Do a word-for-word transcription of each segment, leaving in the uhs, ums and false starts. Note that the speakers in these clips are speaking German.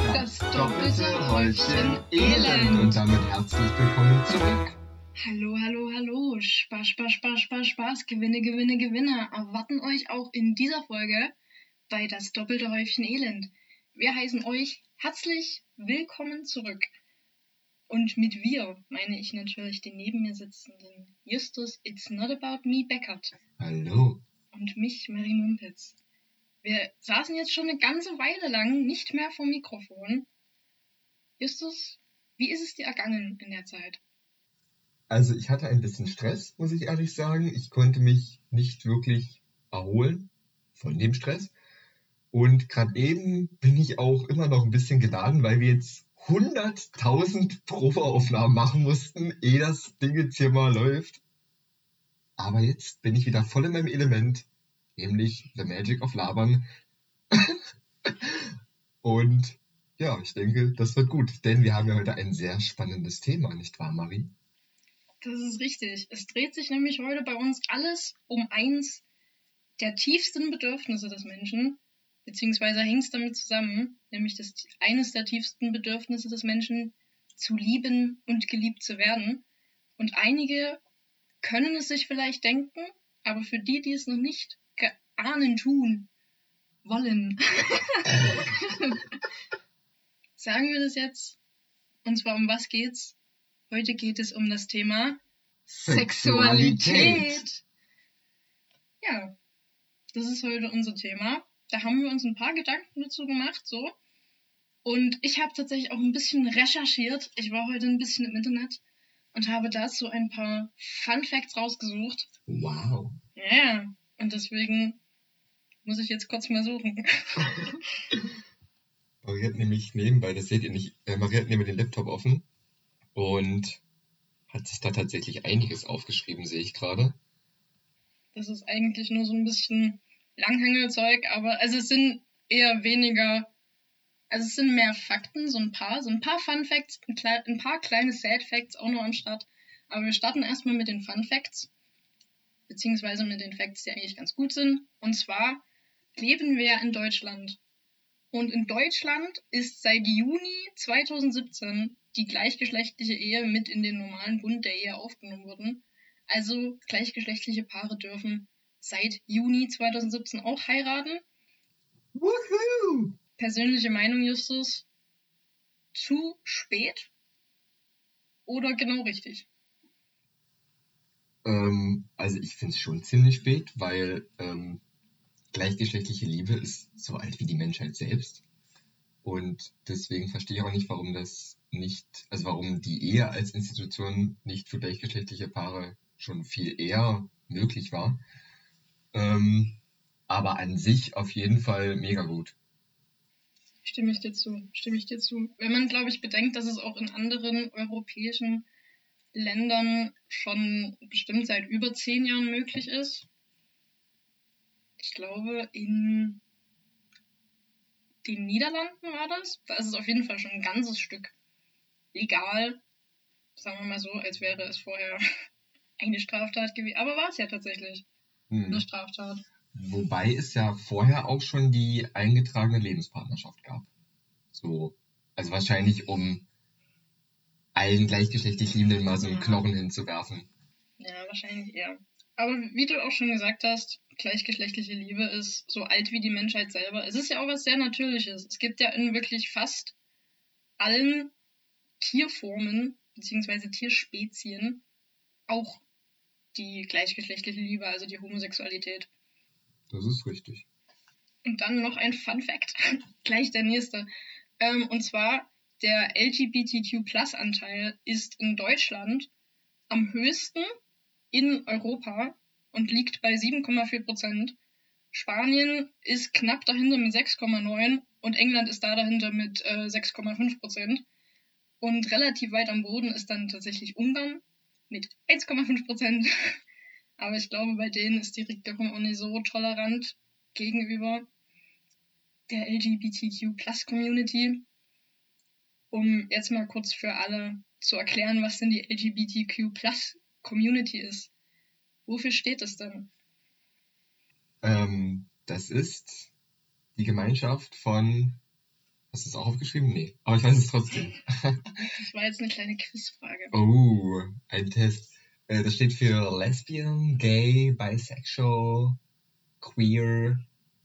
Das doppelte Häufchen Elend. Und damit herzlich willkommen zurück. Hallo, hallo, hallo. Spaß, Spaß, Spaß, Spaß, Spaß. Gewinne, Gewinne, Gewinne erwarten euch auch in dieser Folge bei Das doppelte Häufchen Elend. Wir heißen euch herzlich willkommen zurück. Und mit wir meine ich natürlich den neben mir sitzenden Justus It's Not About Me Beckert. Hallo. Und mich, Marie Mumpitz. Wir saßen jetzt schon eine ganze Weile lang nicht mehr vor Mikrofon. Justus, wie ist es dir ergangen in der Zeit? Also ich hatte ein bisschen Stress, muss ich ehrlich sagen. Ich konnte mich nicht wirklich erholen von dem Stress. Und gerade eben bin ich auch immer noch ein bisschen geladen, weil wir jetzt hunderttausend Probeaufnahmen machen mussten, ehe das Ding jetzt hier mal läuft. Aber jetzt bin ich wieder voll in meinem Element, nämlich The Magic of Labern. Und ja, ich denke, das wird gut, denn wir haben ja heute ein sehr spannendes Thema, nicht wahr, Marie? Das ist richtig. Es dreht sich nämlich heute bei uns alles um eins der tiefsten Bedürfnisse des Menschen, beziehungsweise hängt es damit zusammen, nämlich das eines der tiefsten Bedürfnisse des Menschen, zu lieben und geliebt zu werden. Und einige können es sich vielleicht denken, aber für die, die es noch nicht geahnen tun wollen, sagen wir das jetzt. Und zwar um was geht's? Heute geht es um das Thema Sexualität. Sexualität. Ja, das ist heute unser Thema. Da haben wir uns ein paar Gedanken dazu gemacht, so. Und ich habe tatsächlich auch ein bisschen recherchiert. Ich war heute ein bisschen im Internet und habe dazu ein paar Fun Facts rausgesucht. Wow. Ja, und deswegen muss ich jetzt kurz mal suchen. Marie hat nämlich nebenbei, das seht ihr nicht, äh, Marie hat neben den Laptop offen und hat sich da tatsächlich einiges aufgeschrieben, sehe ich gerade. Das ist eigentlich nur so ein bisschen Langhangelzeug, aber also es sind eher weniger, also es sind mehr Fakten, so ein paar, so ein paar Fun Facts, ein, klei- ein paar kleine Sad Facts auch noch am Start. Aber wir starten erstmal mit den Fun Facts, beziehungsweise mit den Facts, die eigentlich ganz gut sind. Und zwar leben wir ja in Deutschland. Und in Deutschland ist seit Juni zweitausendsiebzehn die gleichgeschlechtliche Ehe mit in den normalen Bund der Ehe aufgenommen worden. Also gleichgeschlechtliche Paare dürfen seit Juni zweitausendsiebzehn auch heiraten. Woohoo! Persönliche Meinung, Justus, zu spät oder genau richtig? Ähm, also ich finde es schon ziemlich spät, weil ähm, gleichgeschlechtliche Liebe ist so alt wie die Menschheit selbst. Und deswegen verstehe ich auch nicht, warum das nicht, also warum die Ehe als Institution nicht für gleichgeschlechtliche Paare schon viel eher möglich war. Ähm, aber an sich auf jeden Fall mega gut. Stimme ich dir zu, stimme ich dir zu. Wenn man, glaube ich, bedenkt, dass es auch in anderen europäischen Ländern schon bestimmt seit über zehn Jahren möglich ist. Ich glaube, in den Niederlanden war das. Da ist es auf jeden Fall schon ein ganzes Stück legal. Sagen wir mal so, als wäre es vorher eine Straftat gewesen. Aber war es ja tatsächlich Hm. eine Straftat. Wobei es ja vorher auch schon die eingetragene Lebenspartnerschaft gab. So, also wahrscheinlich um allen gleichgeschlechtlich Liebenden mal so einen Knochen hinzuwerfen. Ja, wahrscheinlich eher. Aber wie du auch schon gesagt hast, gleichgeschlechtliche Liebe ist so alt wie die Menschheit selber. Es ist ja auch was sehr Natürliches. Es gibt ja in wirklich fast allen Tierformen bzw. Tierspezien auch die gleichgeschlechtliche Liebe, also die Homosexualität. Das ist richtig. Und dann noch ein Fun Fact, gleich der nächste. Ähm, und zwar, der L G B T Q Plus Anteil ist in Deutschland am höchsten in Europa und liegt bei sieben Komma vier Prozent. Spanien ist knapp dahinter mit sechs Komma neun und England ist da dahinter mit äh, sechs Komma fünf Prozent. Und relativ weit am Boden ist dann tatsächlich Ungarn mit eins Komma fünf Prozent. Aber ich glaube, bei denen ist die Regierung auch nicht so tolerant gegenüber der L G B T Q Plus Community. Um jetzt mal kurz für alle zu erklären, was denn die L G B T Q Plus Community ist. Wofür steht es denn? Ähm, das ist die Gemeinschaft von Hast du es auch aufgeschrieben? Nee. Aber ich weiß es trotzdem. Das war jetzt eine kleine Quizfrage. Oh, ein Test. Äh, das steht für Lesbian, Gay, Bisexual, Queer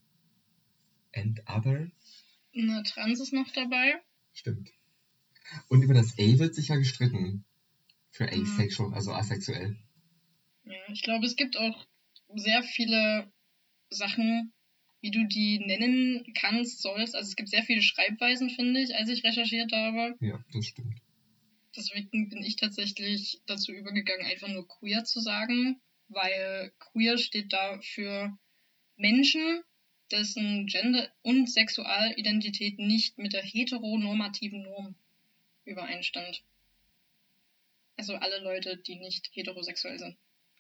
and Other. Na, Trans ist noch dabei. Stimmt. Und über das A wird sicher gestritten. Für Mhm. asexual, also asexuell. Ja, ich glaube, es gibt auch sehr viele Sachen, wie du die nennen kannst, sollst. Also es gibt sehr viele Schreibweisen, finde ich, als ich recherchiert habe. Ja, das stimmt. Deswegen bin ich tatsächlich dazu übergegangen, einfach nur queer zu sagen, weil queer steht da für Menschen, dessen Gender- und Sexualidentität nicht mit der heteronormativen Norm übereinstimmt. Also alle Leute, die nicht heterosexuell sind.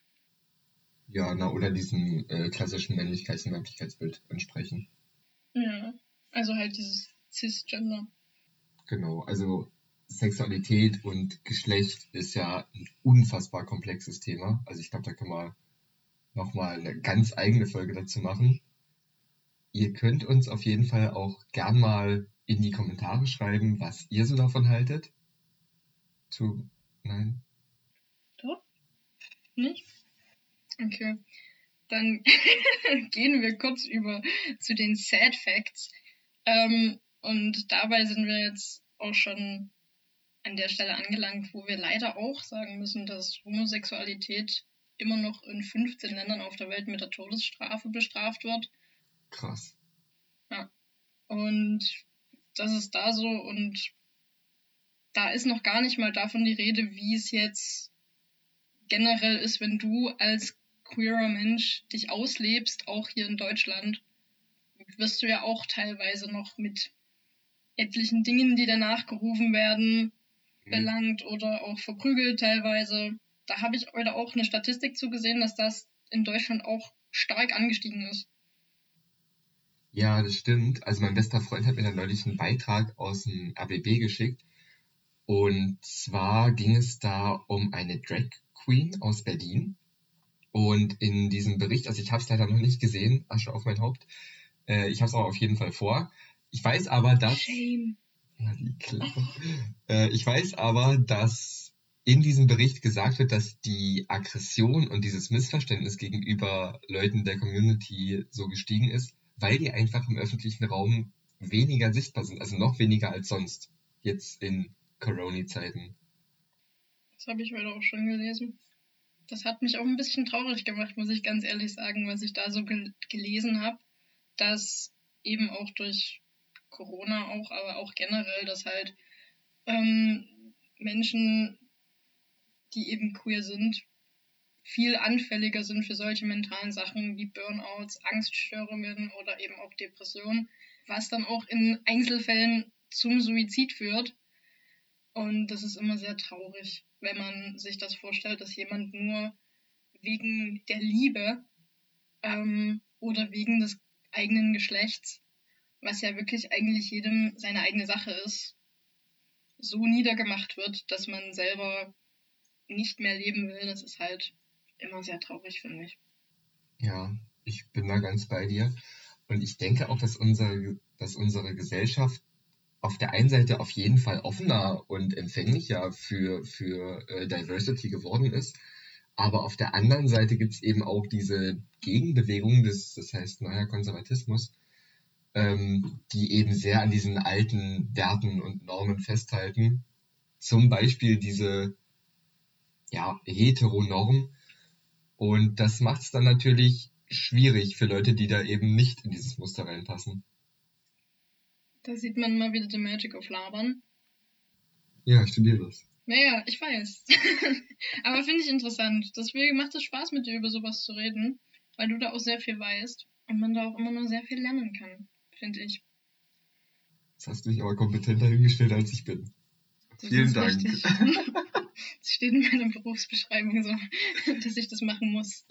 Ja, na, oder diesem äh, klassischen Männlichkeits- und Weiblichkeitsbild entsprechen. Ja, also halt dieses Cisgender. Genau, also Sexualität und Geschlecht ist ja ein unfassbar komplexes Thema. Also ich glaube, da können wir nochmal eine ganz eigene Folge dazu machen. Ihr könnt uns auf jeden Fall auch gern mal in die Kommentare schreiben, was ihr so davon haltet. Zu, nein? Doch? Nicht? Okay. Dann gehen wir kurz über zu den Sad Facts. Ähm, und dabei sind wir jetzt auch schon an der Stelle angelangt, wo wir leider auch sagen müssen, dass Homosexualität immer noch in fünfzehn Ländern auf der Welt mit der Todesstrafe bestraft wird. Krass. Ja. Und das ist da so und da ist noch gar nicht mal davon die Rede, wie es jetzt generell ist, wenn du als queerer Mensch dich auslebst, auch hier in Deutschland, wirst du ja auch teilweise noch mit etlichen Dingen, die danach gerufen werden, mhm. belangt oder auch verprügelt teilweise. Da habe ich heute auch eine Statistik zu gesehen, dass das in Deutschland auch stark angestiegen ist. Ja, das stimmt. Also mein bester Freund hat mir dann neulich einen Beitrag aus dem R B B geschickt. Und zwar ging es da um eine Drag Queen aus Berlin. Und in diesem Bericht, also ich habe es leider noch nicht gesehen, Asche auf mein Haupt, äh, ich habe es aber auf jeden Fall vor. Ich weiß aber, dass... Shame. Ja, die Klappe. Äh, ich weiß aber, dass in diesem Bericht gesagt wird, dass die Aggression und dieses Missverständnis gegenüber Leuten der Community so gestiegen ist, weil die einfach im öffentlichen Raum weniger sichtbar sind, also noch weniger als sonst, jetzt in Corona-Zeiten. Das habe ich heute auch schon gelesen. Das hat mich auch ein bisschen traurig gemacht, muss ich ganz ehrlich sagen, was ich da so gel- gelesen habe, dass eben auch durch Corona auch, aber auch generell, dass halt ähm, Menschen, die eben queer sind, viel anfälliger sind für solche mentalen Sachen wie Burnouts, Angststörungen oder eben auch Depressionen, was dann auch in Einzelfällen zum Suizid führt. Und das ist immer sehr traurig, wenn man sich das vorstellt, dass jemand nur wegen der Liebe ähm, oder wegen des eigenen Geschlechts, was ja wirklich eigentlich jedem seine eigene Sache ist, so niedergemacht wird, dass man selber nicht mehr leben will. Das ist halt immer sehr traurig, finde ich. Ja, ich bin da ganz bei dir. Und ich denke auch, dass unsere, dass unsere Gesellschaft auf der einen Seite auf jeden Fall offener und empfänglicher für, für äh, Diversity geworden ist. Aber auf der anderen Seite gibt es eben auch diese Gegenbewegung, des, das heißt neuer Konservatismus, ähm, die eben sehr an diesen alten Werten und Normen festhalten. Zum Beispiel diese ja, Heteronorm. Und das macht es dann natürlich schwierig für Leute, die da eben nicht in dieses Muster reinpassen. Da sieht man mal wieder die Magic of Labern. Ja, ich studiere das. Naja, ich weiß. Aber finde ich interessant. Deswegen macht es Spaß, mit dir über sowas zu reden, weil du da auch sehr viel weißt und man da auch immer noch sehr viel lernen kann, finde ich. Jetzt hast du dich aber kompetenter hingestellt, als ich bin. Das Vielen ist Dank. richtig. Das steht in meiner Berufsbeschreibung so, dass ich das machen muss.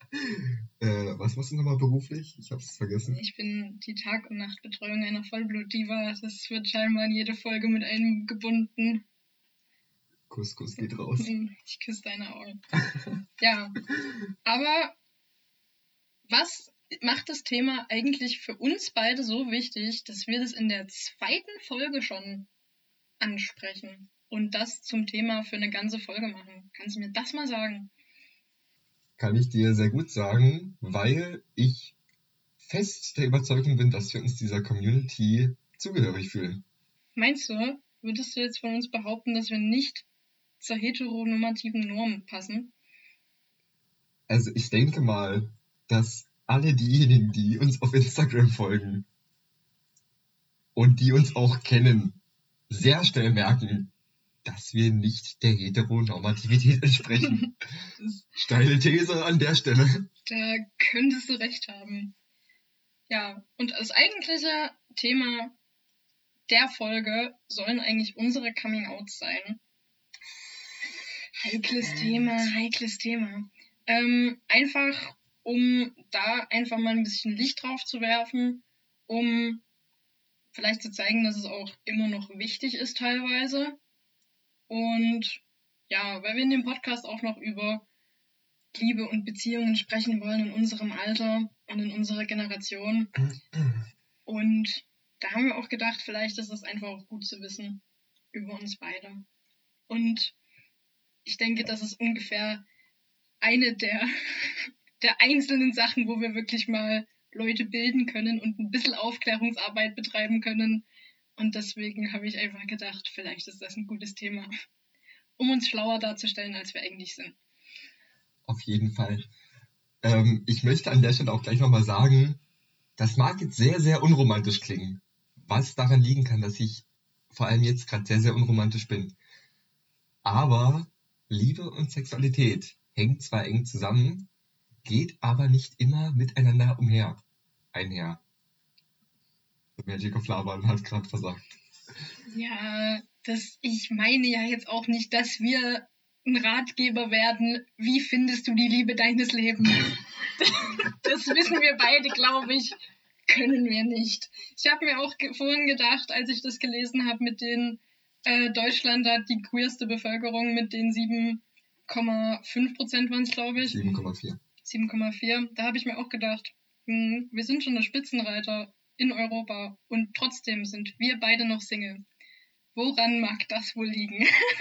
äh, was machst du nochmal beruflich? Ich hab's vergessen. Ich bin die Tag- und Nachtbetreuung einer Vollblut-Diva. Das wird scheinbar in jede Folge mit einem gebunden. Kuss, Kuss geht raus. Ich küsse deine Augen. Ja, aber was macht das Thema eigentlich für uns beide so wichtig, dass wir das in der zweiten Folge schon ansprechen und das zum Thema für eine ganze Folge machen. Kannst du mir das mal sagen? Kann ich dir sehr gut sagen, weil ich fest der Überzeugung bin, dass wir uns dieser Community zugehörig fühlen. Meinst du, würdest du jetzt von uns behaupten, dass wir nicht zur heteronormativen Norm passen? Also ich denke mal, dass alle diejenigen, die uns auf Instagram folgen und die uns auch kennen, sehr schnell merken, dass wir nicht der Heteronormativität entsprechen. Steile These an der Stelle. Da könntest du recht haben. Ja, und das eigentliche Thema der Folge sollen eigentlich unsere Coming-Outs sein. Heikles Thema, heikles Thema. Ähm, einfach, um da einfach mal ein bisschen Licht drauf zu werfen, um vielleicht zu zeigen, dass es auch immer noch wichtig ist teilweise. Und ja, weil wir in dem Podcast auch noch über Liebe und Beziehungen sprechen wollen in unserem Alter und in unserer Generation. Und da haben wir auch gedacht, vielleicht ist es einfach auch gut zu wissen über uns beide. Und ich denke, das ist ungefähr eine der, der einzelnen Sachen, wo wir wirklich mal Leute bilden können und ein bisschen Aufklärungsarbeit betreiben können. Und deswegen habe ich einfach gedacht, vielleicht ist das ein gutes Thema, um uns schlauer darzustellen, als wir eigentlich sind. Auf jeden Fall. Ähm, ich möchte an der Stelle auch gleich nochmal sagen, das mag jetzt sehr, sehr unromantisch klingen, was daran liegen kann, dass ich vor allem jetzt gerade sehr, sehr unromantisch bin. Aber Liebe und Sexualität hängen zwar eng zusammen, geht aber nicht immer miteinander umher, einher. The Magic of Laban hat gerade versagt. Ja, das, ich meine ja jetzt auch nicht, dass wir ein Ratgeber werden, wie findest du die Liebe deines Lebens? Das wissen wir beide, glaube ich, können wir nicht. Ich habe mir auch ge- vorhin gedacht, als ich das gelesen habe, mit den äh, Deutschland hat die queerste Bevölkerung mit den sieben Komma fünf Prozent waren es, glaube ich. sieben Komma vier. sieben Komma vier. Da habe ich mir auch gedacht, hm, wir sind schon der Spitzenreiter in Europa und trotzdem sind wir beide noch Single. Woran mag das wohl liegen?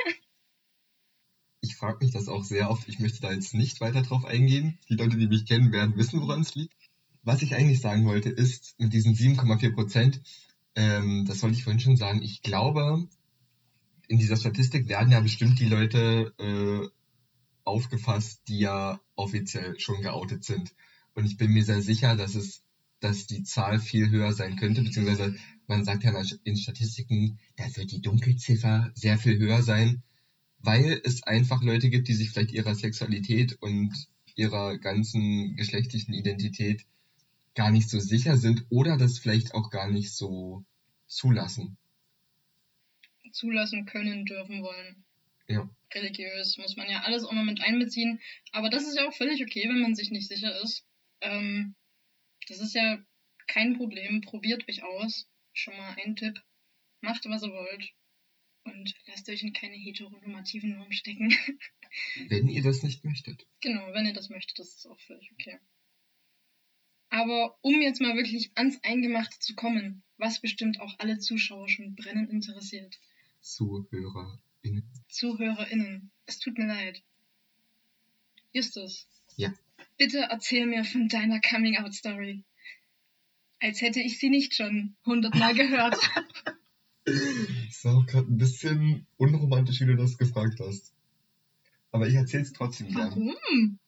Ich frage mich das auch sehr oft. Ich möchte da jetzt nicht weiter drauf eingehen. Die Leute, die mich kennen, werden wissen, woran es liegt. Was ich eigentlich sagen wollte, ist mit diesen sieben Komma vier Prozent, ähm, das wollte ich vorhin schon sagen, ich glaube, in dieser Statistik werden ja bestimmt die Leute äh, aufgefasst, die ja offiziell schon geoutet sind. Und ich bin mir sehr sicher, dass es, dass die Zahl viel höher sein könnte, beziehungsweise man sagt ja in Statistiken, da wird die Dunkelziffer sehr viel höher sein, weil es einfach Leute gibt, die sich vielleicht ihrer Sexualität und ihrer ganzen geschlechtlichen Identität gar nicht so sicher sind oder das vielleicht auch gar nicht so zulassen. Zulassen können, dürfen, wollen. Ja. Religiös muss man ja alles auch noch mit einbeziehen. Aber das ist ja auch völlig okay, wenn man sich nicht sicher ist. Ähm, das ist ja kein Problem. Probiert euch aus. Schon mal ein Tipp. Macht, was ihr wollt. Und lasst euch in keine heteronormativen Normen stecken. Wenn ihr das nicht möchtet. Genau, wenn ihr das möchtet, das ist auch völlig okay. Aber um jetzt mal wirklich ans Eingemachte zu kommen, was bestimmt auch alle Zuschauer schon brennend interessiert. ZuhörerInnen. ZuhörerInnen. Es tut mir leid. Justus. Ja. Bitte erzähl mir von deiner Coming-out-Story. Als hätte ich sie nicht schon hundertmal gehört. Es war auch gerade ein bisschen unromantisch, wie du das gefragt hast. Aber ich erzähl's trotzdem gerne. Warum?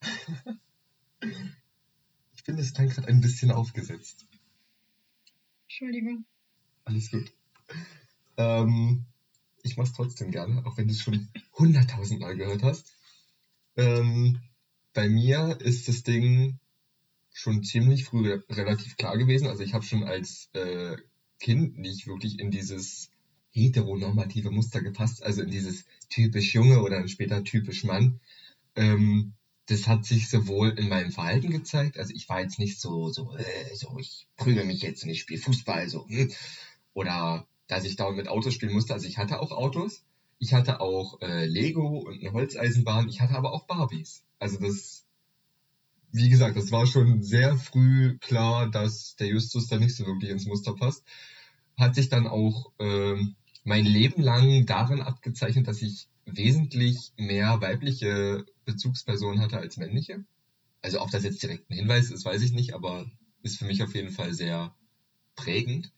Ich finde, es klang gerade ein bisschen aufgesetzt. Entschuldigung. Alles gut. Ähm, ich mach's trotzdem gerne, auch wenn du es schon hunderttausend Mal gehört hast. Ähm, bei mir ist das Ding schon ziemlich früh re- relativ klar gewesen. Also ich habe schon als äh, Kind nicht wirklich in dieses heteronormative Muster gepasst, also in dieses typisch Junge oder dann später typisch Mann. Ähm, das hat sich sowohl in meinem Verhalten gezeigt, also ich war jetzt nicht so, so, äh, so ich prügel mich jetzt und ich spiele Fußball, so, hm. Oder dass ich dauernd mit Autos spielen musste. Also ich hatte auch Autos, ich hatte auch äh, Lego und eine Holzeisenbahn, ich hatte aber auch Barbies. Also das wie gesagt, das war schon sehr früh klar, dass der Justus da nicht so wirklich ins Muster passt. Hat sich dann auch ähm, mein Leben lang darin abgezeichnet, dass ich wesentlich mehr weibliche Bezugspersonen hatte als männliche. Also ob das jetzt direkt ein Hinweis ist, weiß ich nicht, aber ist für mich auf jeden Fall sehr prägend.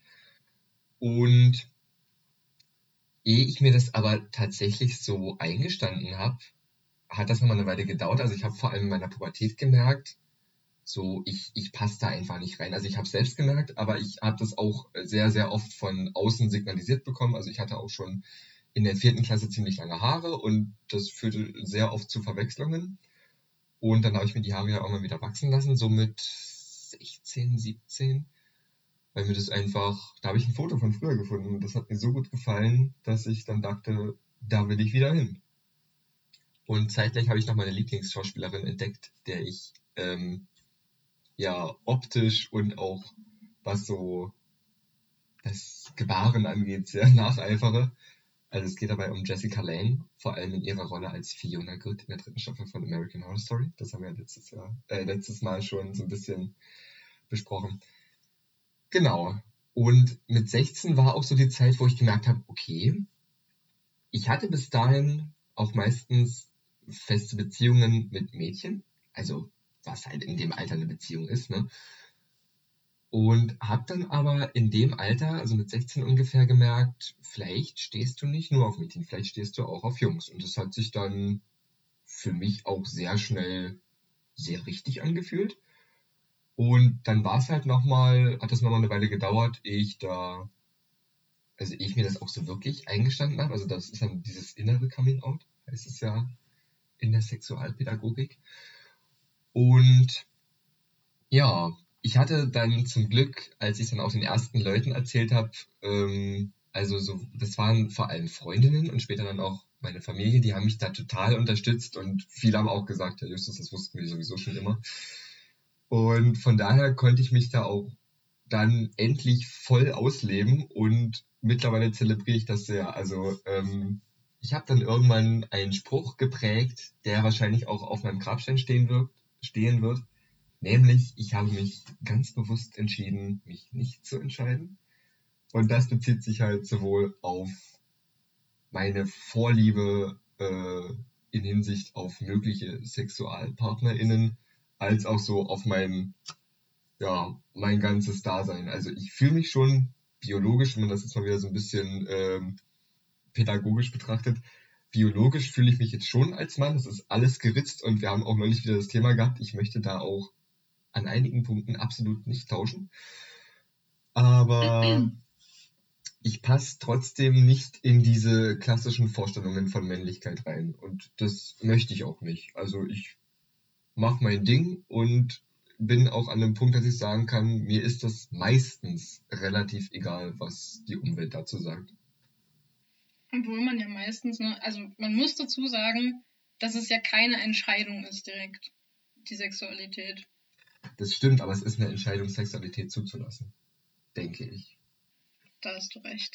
Und ehe ich mir das aber tatsächlich so eingestanden habe, hat das nochmal eine Weile gedauert. Also ich habe vor allem in meiner Pubertät gemerkt, so ich, ich passe da einfach nicht rein. Also ich habe es selbst gemerkt, aber ich habe das auch sehr, sehr oft von außen signalisiert bekommen. Also ich hatte auch schon in der vierten Klasse ziemlich lange Haare und das führte sehr oft zu Verwechslungen. Und dann habe ich mir die Haare ja auch mal wieder wachsen lassen, so mit sechzehn, siebzehn. Weil mir das einfach, da habe ich ein Foto von früher gefunden und das hat mir so gut gefallen, dass ich dann dachte, da will ich wieder hin. Und zeitgleich habe ich noch meine Lieblingsschauspielerin entdeckt, der ich ähm, ja optisch und auch was so das Gebaren angeht, sehr nacheifere. Also es geht dabei um Jessica Lange, vor allem in ihrer Rolle als Fiona Good in der dritten Staffel von American Horror Story. Das haben wir ja letztes Jahr, äh, letztes Mal schon so ein bisschen besprochen. Genau. Und mit sechzehn war auch so die Zeit, wo ich gemerkt habe, okay, ich hatte bis dahin auch meistens feste Beziehungen mit Mädchen, also was halt in dem Alter eine Beziehung ist, ne? Und habe dann aber in dem Alter, also mit sechzehn ungefähr, gemerkt, vielleicht stehst du nicht nur auf Mädchen, vielleicht stehst du auch auf Jungs. Und das hat sich dann für mich auch sehr schnell sehr richtig angefühlt. Und dann war es halt nochmal, hat das nochmal eine Weile gedauert, ehe ich da, also ehe ich mir das auch so wirklich eingestanden habe. Also das ist dann dieses innere Coming Out, heißt es ja in der Sexualpädagogik. Und ja, ich hatte dann zum Glück, als ich dann auch den ersten Leuten erzählt habe, ähm, also so, das waren vor allem Freundinnen und später dann auch meine Familie, die haben mich da total unterstützt und viele haben auch gesagt, ja Justus, das wussten wir sowieso schon immer. Und von daher konnte ich mich da auch dann endlich voll ausleben und mittlerweile zelebriere ich das sehr. Also ähm, ich habe dann irgendwann einen Spruch geprägt, der wahrscheinlich auch auf meinem Grabstein stehen wird, stehen wird. Nämlich, ich habe mich ganz bewusst entschieden, mich nicht zu entscheiden. Und das bezieht sich halt sowohl auf meine Vorliebe äh, in Hinsicht auf mögliche SexualpartnerInnen, als auch so auf mein, ja, mein ganzes Dasein. Also ich fühle mich schon biologisch, wenn man das jetzt mal wieder so ein bisschen ähm, pädagogisch betrachtet, biologisch fühle ich mich jetzt schon als Mann. Das ist alles geritzt und wir haben auch neulich wieder das Thema gehabt. Ich möchte da auch an einigen Punkten absolut nicht tauschen. Aber ich passe trotzdem nicht in diese klassischen Vorstellungen von Männlichkeit rein. Und das möchte ich auch nicht. Also ich mache mein Ding und bin auch an dem Punkt, dass ich sagen kann, mir ist das meistens relativ egal, was die Umwelt dazu sagt. Obwohl man ja meistens, ne, also man muss dazu sagen, dass es ja keine Entscheidung ist direkt, die Sexualität. Das stimmt, aber es ist eine Entscheidung, Sexualität zuzulassen, denke ich. Da hast du recht.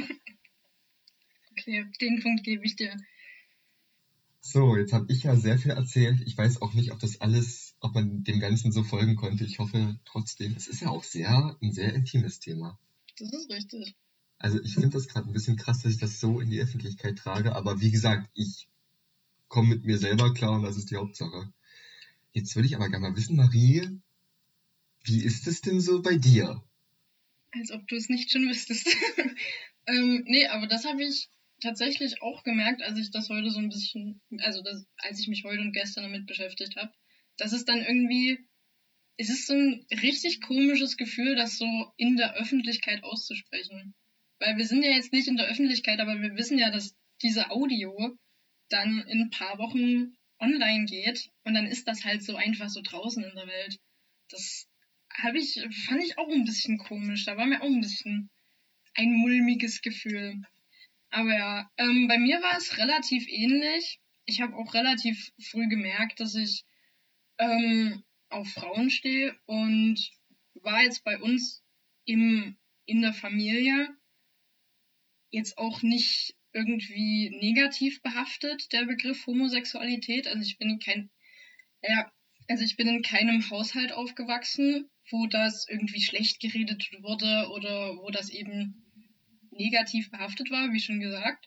Okay, den Punkt gebe ich dir. So, jetzt habe ich ja sehr viel erzählt. Ich weiß auch nicht, ob das alles, ob man dem Ganzen so folgen konnte. Ich hoffe trotzdem. Es ist ja auch sehr, ein sehr intimes Thema. Das ist richtig. Also ich finde das gerade ein bisschen krass, dass ich das so in die Öffentlichkeit trage. Aber wie gesagt, ich komme mit mir selber klar und das ist die Hauptsache. Jetzt würde ich aber gerne mal wissen, Marie, wie ist es denn so bei dir? Als ob du es nicht schon wüsstest. ähm, nee, aber das habe ich tatsächlich auch gemerkt, als ich das heute so ein bisschen, also das, als ich mich heute und gestern damit beschäftigt habe, dass es dann irgendwie, es ist so ein richtig komisches Gefühl, das so in der Öffentlichkeit auszusprechen. Weil wir sind ja jetzt nicht in der Öffentlichkeit, aber wir wissen ja, dass diese Audio dann in ein paar Wochen online geht und dann ist das halt so einfach so draußen in der Welt. Das habe ich, fand ich auch ein bisschen komisch. Da war mir auch ein bisschen ein mulmiges Gefühl. Aber ja, ähm, bei mir war es relativ ähnlich. Ich habe auch relativ früh gemerkt, dass ich ähm, auf Frauen stehe und war jetzt bei uns im, in der Familie jetzt auch nicht irgendwie negativ behaftet, der Begriff Homosexualität. Also ich bin kein, ja, Also ich bin in keinem Haushalt aufgewachsen, wo das irgendwie schlecht geredet wurde oder wo das eben negativ behaftet war, wie schon gesagt.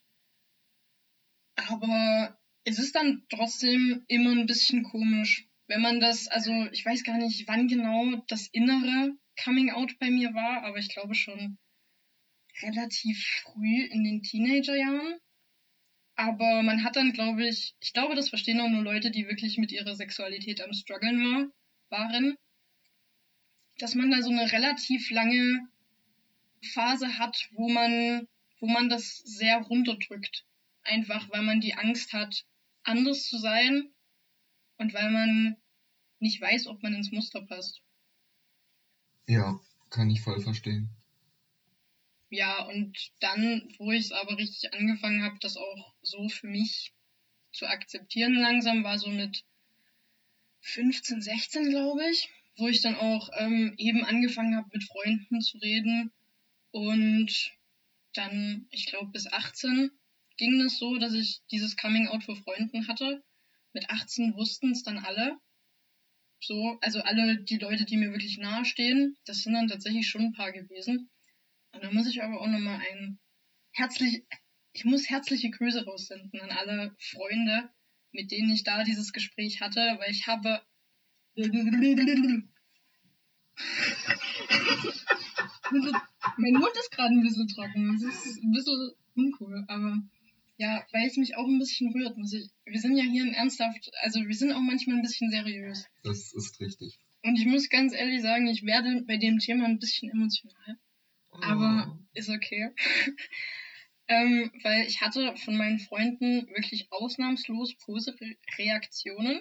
Aber es ist dann trotzdem immer ein bisschen komisch, wenn man das, also ich weiß gar nicht, wann genau das innere Coming Out bei mir war, aber ich glaube schon relativ früh in den Teenagerjahren. Aber man hat dann, glaube ich, ich glaube, das verstehen auch nur Leute, die wirklich mit ihrer Sexualität am struggeln war, waren, dass man da so eine relativ lange Phase hat, wo man, wo man das sehr runterdrückt. Einfach, weil man die Angst hat, anders zu sein und weil man nicht weiß, ob man ins Muster passt. Ja, kann ich voll verstehen. Ja, und dann, wo ich es aber richtig angefangen habe, das auch so für mich zu akzeptieren langsam, war so mit fünfzehn, sechzehn, glaube ich, wo ich dann auch ähm, eben angefangen habe, mit Freunden zu reden. Und dann, ich glaube, bis achtzehn ging es so, dass ich dieses Coming-out für Freunden hatte. Mit achtzehn wussten es dann alle. So, also alle die Leute, die mir wirklich nahestehen, das sind dann tatsächlich schon ein paar gewesen. Und da muss ich aber auch nochmal ein herzlich, ich muss herzliche Grüße raussenden an alle Freunde, mit denen ich da dieses Gespräch hatte, weil ich habe mein Mund ist gerade ein bisschen trocken, das ist ein bisschen uncool, aber ja, weil es mich auch ein bisschen rührt, muss ich, wir sind ja hier in ernsthaft, also wir sind auch manchmal ein bisschen seriös. Das ist richtig. Und ich muss ganz ehrlich sagen, ich werde bei dem Thema ein bisschen emotional. Aber ist okay. ähm, weil ich hatte von meinen Freunden wirklich ausnahmslos positive Reaktionen.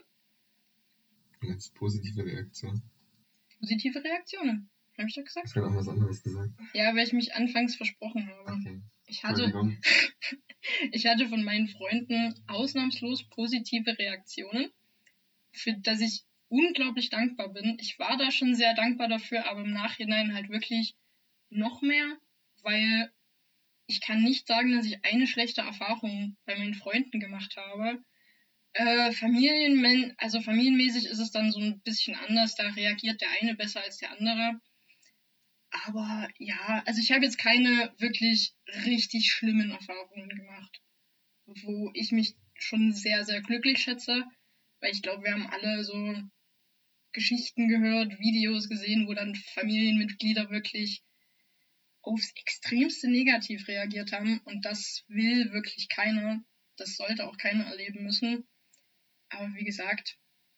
Jetzt positive Reaktion. Positive Reaktionen, habe ich doch gesagt? Ich habe auch was anderes gesagt. Ja, weil ich mich anfangs versprochen habe. Okay. Ich hatte, ich hatte von meinen Freunden ausnahmslos positive Reaktionen, für das ich unglaublich dankbar bin. Ich war da schon sehr dankbar dafür, aber im Nachhinein halt wirklich noch mehr, weil ich kann nicht sagen, dass ich eine schlechte Erfahrung bei meinen Freunden gemacht habe. Äh, Familienmen- also familienmäßig ist es dann so ein bisschen anders, da reagiert der eine besser als der andere. Aber ja, also ich habe jetzt keine wirklich richtig schlimmen Erfahrungen gemacht, wo ich mich schon sehr, sehr glücklich schätze, weil ich glaube, wir haben alle so Geschichten gehört, Videos gesehen, wo dann Familienmitglieder wirklich aufs Extremste negativ reagiert haben und das will wirklich keiner. Das sollte auch keiner erleben müssen. Aber wie gesagt,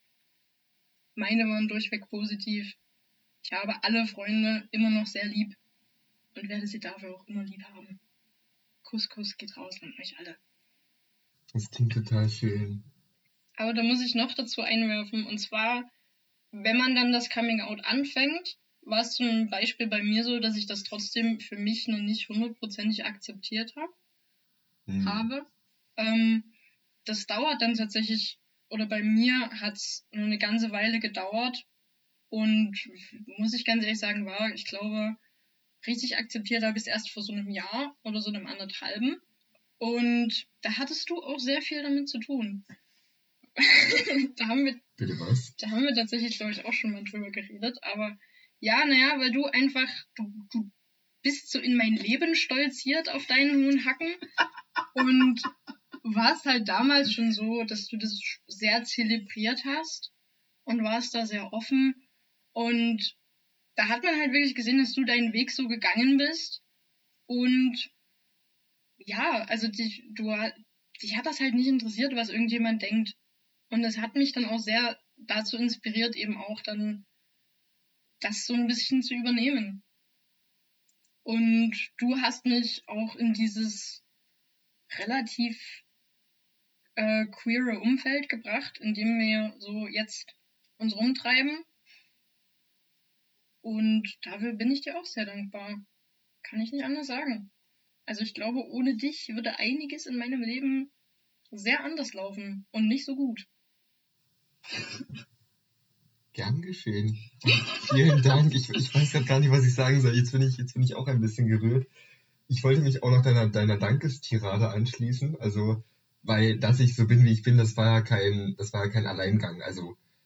meine waren durchweg positiv. Ich habe alle Freunde immer noch sehr lieb und werde sie dafür auch immer lieb haben. Kuss, Kuss geht raus an euch alle. Das klingt total schön. Aber da muss ich noch dazu einwerfen, und zwar, wenn man dann das Coming-out anfängt, war es zum Beispiel bei mir so, dass ich das trotzdem für mich noch nicht hundertprozentig akzeptiert hab, hm. habe. Ähm, das dauert dann tatsächlich, oder bei mir hat es eine ganze Weile gedauert und muss ich ganz ehrlich sagen, war, ich glaube, richtig akzeptiert habe ich es erst vor so einem Jahr oder so einem anderthalben. Und da hattest du auch sehr viel damit zu tun. da haben wir, Bitte was? Da haben wir tatsächlich, glaube ich, auch schon mal drüber geredet, aber ja, naja, weil du einfach, du, du bist so in mein Leben stolziert auf deinen hohen Hacken und warst halt damals schon so, dass du das sehr zelebriert hast und warst da sehr offen und da hat man halt wirklich gesehen, dass du deinen Weg so gegangen bist und ja, also dich, du, dich hat das halt nicht interessiert, was irgendjemand denkt und das hat mich dann auch sehr dazu inspiriert, eben auch dann das so ein bisschen zu übernehmen. Und du hast mich auch in dieses relativ äh, queere Umfeld gebracht, in dem wir so jetzt uns rumtreiben. Und dafür bin ich dir auch sehr dankbar. Kann ich nicht anders sagen. Also ich glaube, ohne dich würde einiges in meinem Leben sehr anders laufen und nicht so gut. Gern geschehen. Vielen Dank. Ich, ich weiß gerade gar nicht, was ich sagen soll. Jetzt bin ich, jetzt bin ich auch ein bisschen gerührt. Ich wollte mich auch noch deiner, deiner Dankestirade anschließen. Also, weil, dass ich so bin, wie ich bin, das war ja kein, das war ja kein Alleingang. Also,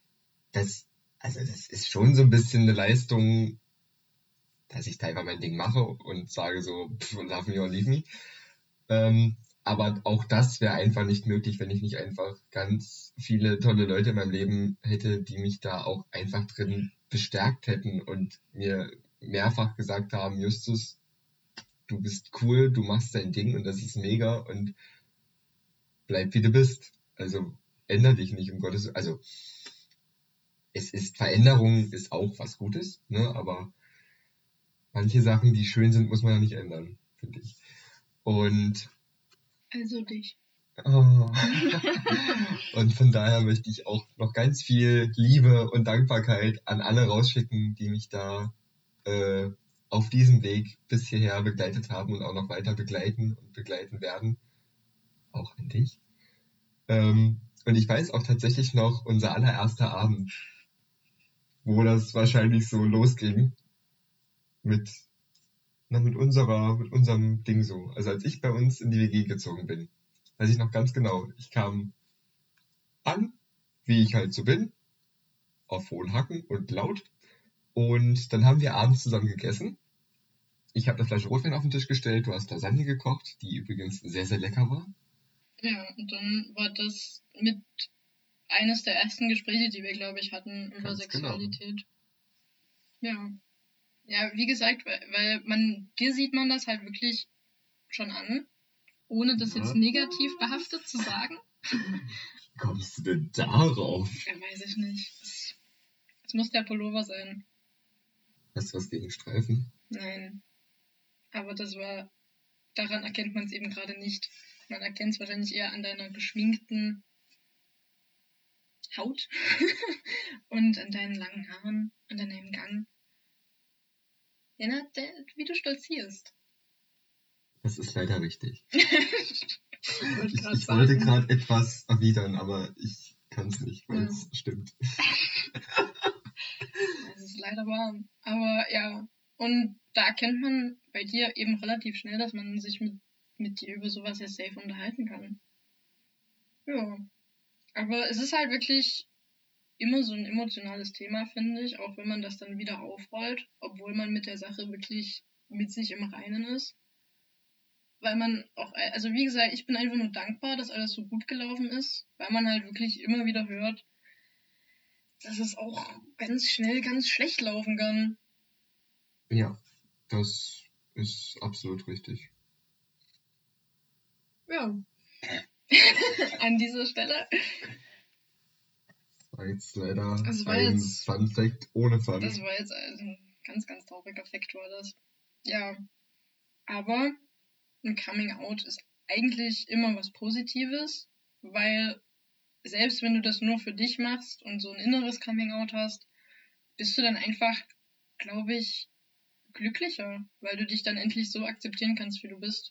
das, also das ist schon so ein bisschen eine Leistung, dass ich da einfach mein Ding mache und sage so, pff, love me or leave me. Ähm, aber auch das wäre einfach nicht möglich, wenn ich nicht einfach ganz viele tolle Leute in meinem Leben hätte, die mich da auch einfach drin bestärkt hätten und mir mehrfach gesagt haben, Justus, du bist cool, du machst dein Ding und das ist mega und bleib wie du bist. Also änder dich nicht, um Gottes Willen. Also es ist, Veränderung ist auch was Gutes, ne? Aber manche Sachen, die schön sind, muss man ja nicht ändern, finde ich. Und Also dich. oh, und von daher möchte ich auch noch ganz viel Liebe und Dankbarkeit an alle rausschicken, die mich da äh, auf diesem Weg bis hierher begleitet haben und auch noch weiter begleiten und begleiten werden. Auch an dich. Ähm, und ich weiß auch tatsächlich noch unser allererster Abend, wo das wahrscheinlich so losging mit, na, mit unserer, mit unserem Ding so. Also als ich bei uns in die W G gezogen bin, weiß ich noch ganz genau. Ich kam an, wie ich halt so bin, auf hohen Hacken und laut. Und dann haben wir abends zusammen gegessen. Ich habe eine Flasche Rotwein auf den Tisch gestellt, du hast Lasagne gekocht, die übrigens sehr, sehr lecker war. Ja, und dann war das mit eines der ersten Gespräche, die wir, glaube ich, hatten über Ganz genau. Sexualität. Ja. Ja, wie gesagt, weil, weil man, dir sieht man das halt wirklich schon an, ohne das jetzt Ja. negativ behaftet zu sagen. Wie kommst du denn darauf? Ja, weiß ich nicht. Es, es muss der Pullover sein. Hast du was gegen Streifen? Nein. Aber das war, daran erkennt man es eben gerade nicht. Man erkennt es wahrscheinlich eher an deiner geschminkten Haut und an deinen langen Haaren und an deinem Gang. Ja, na, der, wie du stolzierst. Das ist leider richtig. Ich wollte Ich, gerade ich wollte sagen. gerade etwas erwidern, aber ich kann es nicht, weil Ja. es stimmt. Es ist leider wahr. Aber ja, und da erkennt man bei dir eben relativ schnell, dass man sich mit, mit dir über sowas ja safe unterhalten kann. Ja. Aber es ist halt wirklich immer so ein emotionales Thema, finde ich, auch wenn man das dann wieder aufrollt, obwohl man mit der Sache wirklich mit sich im Reinen ist. Weil man auch, also wie gesagt, ich bin einfach nur dankbar, dass alles so gut gelaufen ist, weil man halt wirklich immer wieder hört, dass es auch ganz schnell ganz schlecht laufen kann. Ja, das ist absolut richtig. Ja. An dieser Stelle. Das war jetzt leider Das war ein jetzt- Fun Fact ohne Fun. Das war jetzt ein ganz, ganz trauriger Fakt, war das. Ja. Aber ein Coming Out ist eigentlich immer was Positives, weil selbst wenn du das nur für dich machst und so ein inneres Coming Out hast, bist du dann einfach, glaube ich, glücklicher, weil du dich dann endlich so akzeptieren kannst, wie du bist.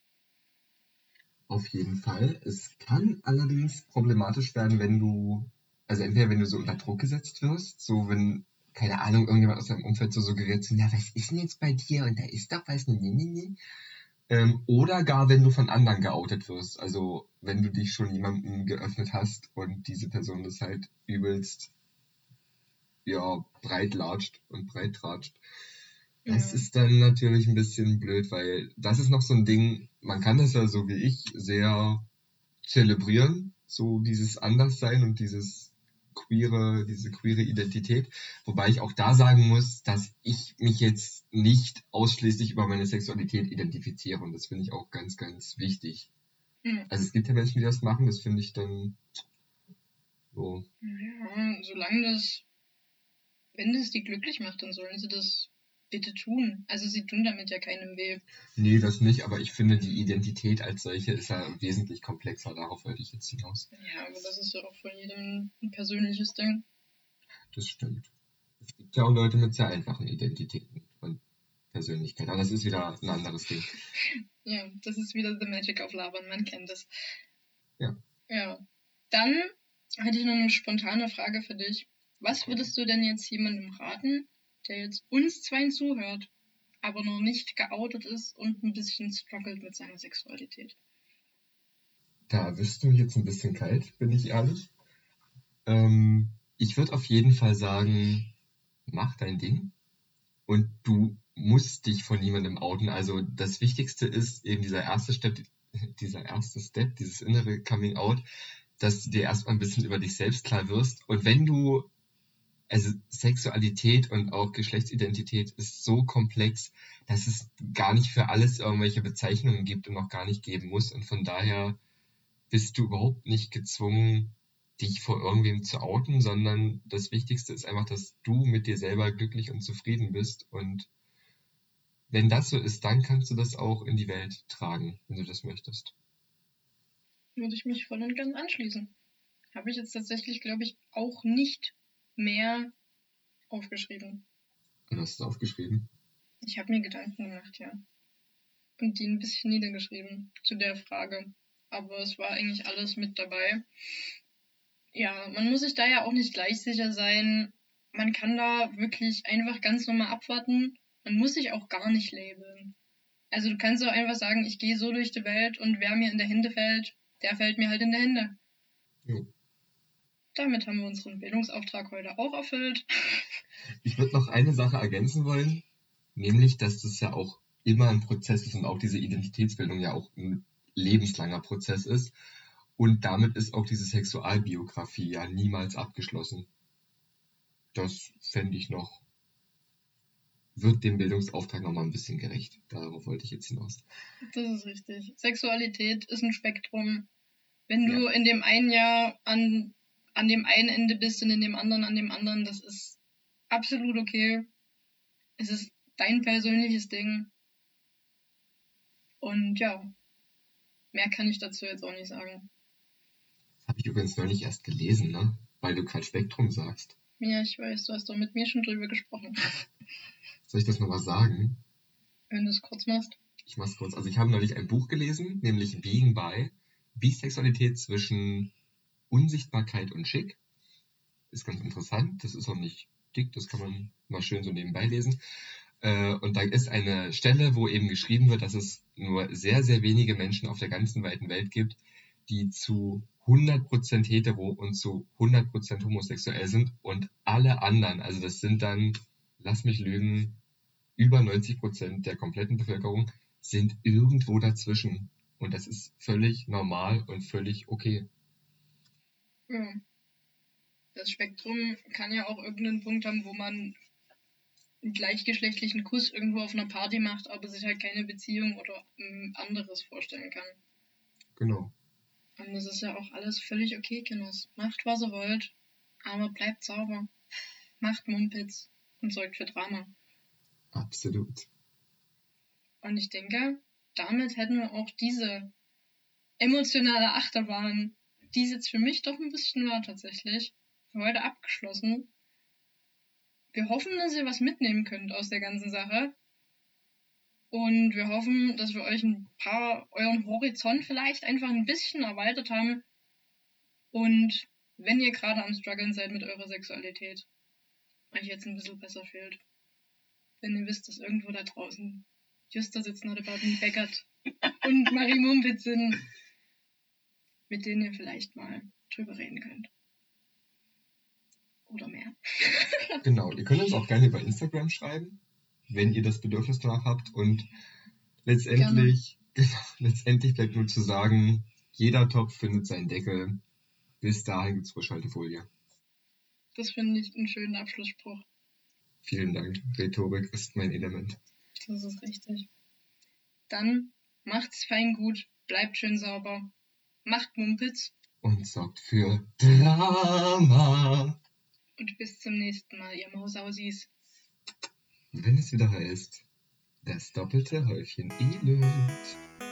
Auf jeden Fall. Es kann allerdings problematisch werden, wenn du, also entweder wenn du so unter Druck gesetzt wirst, so wenn, keine Ahnung, irgendjemand aus deinem Umfeld so suggeriert, so, na, was ist denn jetzt bei dir? Und da ist doch was, nee, nee, nee. Ähm, oder gar, wenn du von anderen geoutet wirst. Also, wenn du dich schon jemandem geöffnet hast und diese Person das halt übelst, ja, breit latscht und breit tratscht. Das Ja. ist dann natürlich ein bisschen blöd, weil das ist noch so ein Ding, man kann das ja so wie ich sehr zelebrieren, so dieses Anderssein und dieses queere, diese queere Identität. Wobei ich auch da sagen muss, dass ich mich jetzt nicht ausschließlich über meine Sexualität identifiziere und das finde ich auch ganz, ganz wichtig. Ja. Also es gibt ja Menschen, die das machen, das finde ich dann so. Ja, solange das, wenn das die glücklich macht, dann sollen sie das bitte tun. Also sie tun damit ja keinem weh. Nee, das nicht, aber ich finde, die Identität als solche ist ja wesentlich komplexer, darauf wollte ich jetzt hinaus. Ja, aber das ist ja auch von jedem ein persönliches Ding. Das stimmt. Es gibt ja auch Leute mit sehr einfachen Identitäten und Persönlichkeit, aber das ist wieder ein anderes Ding. Ja, das ist wieder the magic of labern, man kennt es. Ja. Ja. Dann hatte ich noch eine spontane Frage für dich. Was würdest du denn jetzt jemandem raten, der jetzt uns zweien zuhört, aber noch nicht geoutet ist und ein bisschen struggelt mit seiner Sexualität? Da erwischst du mich jetzt ein bisschen kalt, bin ich ehrlich. Ähm, Ich würde auf jeden Fall sagen, mach dein Ding und du musst dich von niemandem outen. Also das Wichtigste ist eben dieser erste Step, dieser erste Step, dieses innere Coming Out, dass du dir erstmal ein bisschen über dich selbst klar wirst. Und wenn du, also Sexualität und auch Geschlechtsidentität ist so komplex, dass es gar nicht für alles irgendwelche Bezeichnungen gibt und noch gar nicht geben muss. Und von daher bist du überhaupt nicht gezwungen, dich vor irgendwem zu outen, sondern das Wichtigste ist einfach, dass du mit dir selber glücklich und zufrieden bist. Und wenn das so ist, dann kannst du das auch in die Welt tragen, wenn du das möchtest. Würde ich mich voll und ganz anschließen. Habe ich jetzt tatsächlich, glaube ich, auch nicht mehr aufgeschrieben. Und hast du aufgeschrieben? Ich habe mir Gedanken gemacht, ja. Und die ein bisschen niedergeschrieben zu der Frage. Aber es war eigentlich alles mit dabei. Ja, man muss sich da ja auch nicht gleich sicher sein. Man kann da wirklich einfach ganz normal abwarten. Man muss sich auch gar nicht labeln. Also du kannst auch einfach sagen, ich gehe so durch die Welt und wer mir in der Hände fällt, der fällt mir halt in der Hände. Jo. Damit haben wir unseren Bildungsauftrag heute auch erfüllt. Ich würde noch eine Sache ergänzen wollen, nämlich, dass das ja auch immer ein Prozess ist und auch diese Identitätsbildung ja auch ein lebenslanger Prozess ist. Und damit ist auch diese Sexualbiografie ja niemals abgeschlossen. Das fände ich noch, wird dem Bildungsauftrag nochmal ein bisschen gerecht. Darauf wollte ich jetzt hinaus. Das ist richtig. Sexualität ist ein Spektrum. Wenn du Ja. in dem einen Jahr an, an dem einen Ende bist und in dem anderen an dem anderen, das ist absolut okay. Es ist dein persönliches Ding. Und ja, mehr kann ich dazu jetzt auch nicht sagen. Das habe ich übrigens neulich erst gelesen, ne? Weil du gerade Spektrum sagst. Ja, ich weiß, du hast doch mit mir schon drüber gesprochen. Soll ich das nochmal sagen? Wenn du es kurz machst. Ich mach's kurz. Also ich habe neulich ein Buch gelesen, nämlich Being Bi, Bisexualität zwischen Unsichtbarkeit und Schick. Ist ganz interessant, das ist auch nicht dick, das kann man mal schön so nebenbei lesen. Äh, und da ist eine Stelle, wo eben geschrieben wird, dass es nur sehr, sehr wenige Menschen auf der ganzen weiten Welt gibt, die zu hundert Prozent hetero und zu hundert Prozent homosexuell sind und alle anderen, also das sind dann, lass mich lügen, über neunzig Prozent der kompletten Bevölkerung sind irgendwo dazwischen. Und das ist völlig normal und völlig okay. Ja. Das Spektrum kann ja auch irgendeinen Punkt haben, wo man einen gleichgeschlechtlichen Kuss irgendwo auf einer Party macht, aber sich halt keine Beziehung oder ähm, anderes vorstellen kann. Genau. Und das ist ja auch alles völlig okay, Kinders. Macht, was ihr wollt, aber bleibt sauber. Macht Mumpitz und sorgt für Drama. Absolut. Und ich denke, damit hätten wir auch diese emotionale Achterbahn, die es jetzt für mich doch ein bisschen war tatsächlich, für heute abgeschlossen. Wir hoffen, dass ihr was mitnehmen könnt aus der ganzen Sache. Und wir hoffen, dass wir euch ein paar, euren Horizont vielleicht einfach ein bisschen erweitert haben. Und wenn ihr gerade am Struggeln seid mit eurer Sexualität, euch jetzt ein bisschen besser fühlt. Wenn ihr wisst, dass irgendwo da draußen Justa sitzt noch about me Beckert und Marie Mumpitz sind, mit denen ihr vielleicht mal drüber reden könnt. Oder mehr. Genau, ihr könnt uns auch gerne über Instagram schreiben, wenn ihr das Bedürfnis danach habt. Und letztendlich, genau, letztendlich bleibt nur zu sagen, jeder Topf findet seinen Deckel. Bis dahin gibt's Frischhaltefolie. Das finde ich einen schönen Abschlussspruch. Vielen Dank. Rhetorik ist mein Element. Das ist richtig. Dann macht's fein gut, bleibt schön sauber, macht Mumpitz. Und sorgt für Drama. Und bis zum nächsten Mal, ihr Mausausis. Wenn es wieder heißt, das doppelte Häufchen Elend.